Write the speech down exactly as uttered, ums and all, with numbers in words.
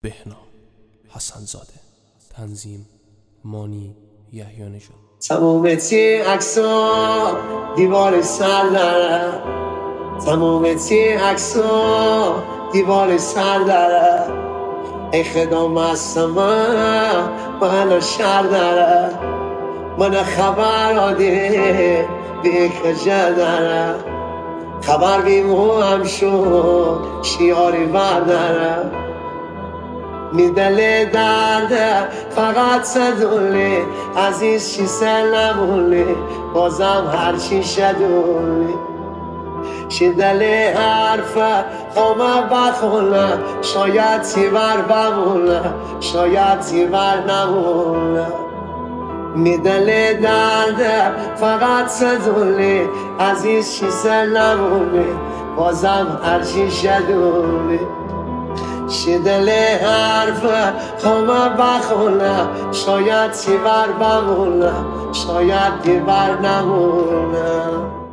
بهنام حسن‌زاده. تنظیم مانی یحیی نژاد. تموم تی عکسا دیوار سر داره، تموم تی عکسا دیوار سر داره. ای خدا مستم من شر داره، من خبر آده به خجل داره. خبر بیمو هم شد شیاری برداره، میدل درده فقط صدولی عزیز چی سر نمونی، بازم هرچی شدولی شدل حرفه خوامه بخونه. شاید تیور بمونه شاید تیور نمونه، میدل درده فقط صدولی عزیز چی سر نمونی، بازم هرچی شدولی شدل حرفه خوامه بخونه. شاید تیور بمونه شاید تیور نمونه.